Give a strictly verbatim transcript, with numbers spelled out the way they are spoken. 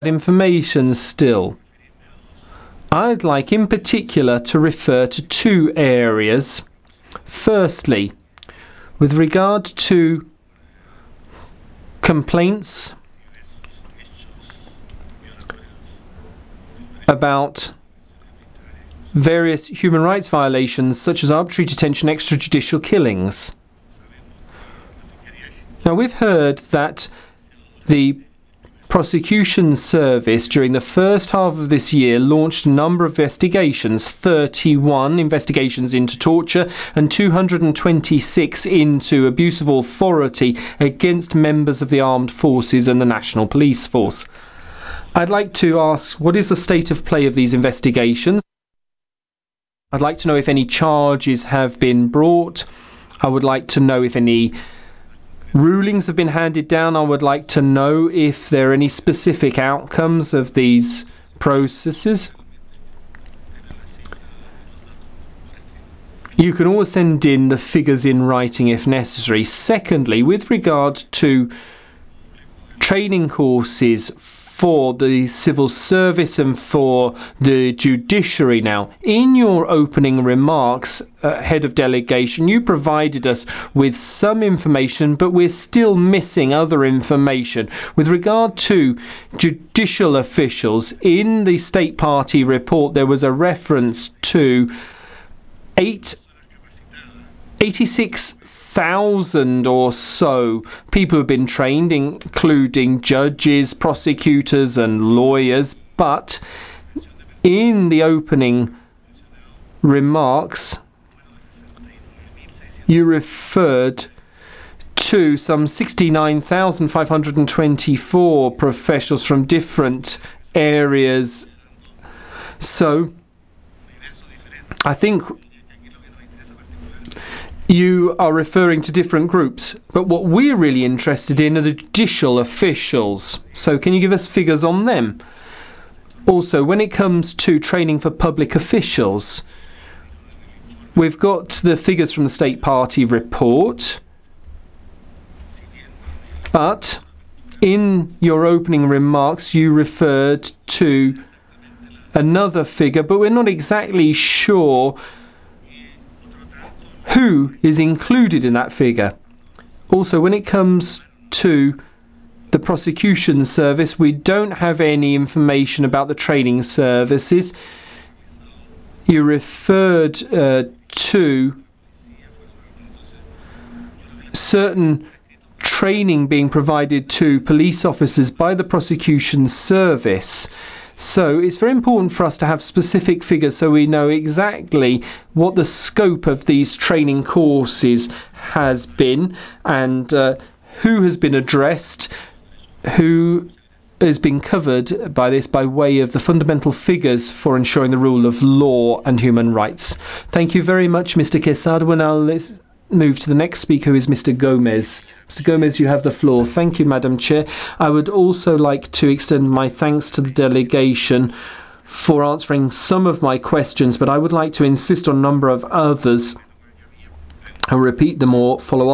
information still. I'd like in particular to refer to two areas. Firstly, with regard to complaints about various human rights violations such as arbitrary detention, extrajudicial killings. Now, we've heard that the prosecution service during the first half of this year launched a number of investigations, thirty-one investigations into torture and two hundred twenty-six into abuse of authority against members of the armed forces and the National Police Force. I'd like to ask, what is the state of play of these investigations? I'd like to know if any charges have been brought. I would like to know if any rulings have been handed down. I would like to know if there are any specific outcomes of these processes. You can always send in the figures in writing if necessary. Secondly, with regard to training courses for the civil service and for the judiciary now, in your opening remarks, uh, head of delegation, you provided us with some information, but we're still missing other information. With regard to judicial officials, in the State Party report there was a reference to eight, eighty-six thousand or so people who've been trained, including judges, prosecutors and lawyers, but in the opening remarks you referred to some sixty-nine thousand five hundred twenty-four professionals from different areas. So I think you are referring to different groups, but what we're really interested in are the judicial officials. So can you give us figures on them? Also, when it comes to training for public officials, we've got the figures from the State Party report, but in your opening remarks you referred to another figure, but we're not exactly sure who is included in that figure. Also, when it comes to the prosecution service, we don't have any information about the training services. You referred uh, to certain training being provided to police officers by the prosecution service. So it's very important for us to have specific figures so we know exactly what the scope of these training courses has been and uh, who has been addressed, who has been covered by this by way of the fundamental figures for ensuring the rule of law and human rights. Thank you very much, Mister Quesada. We'll now move to the next speaker, who is Mister Gomez. Mister Gomez, you have the floor. Thank you, Madam Chair. I would also like to extend my thanks to the delegation for answering some of my questions, but I would like to insist on a number of others and repeat them or follow up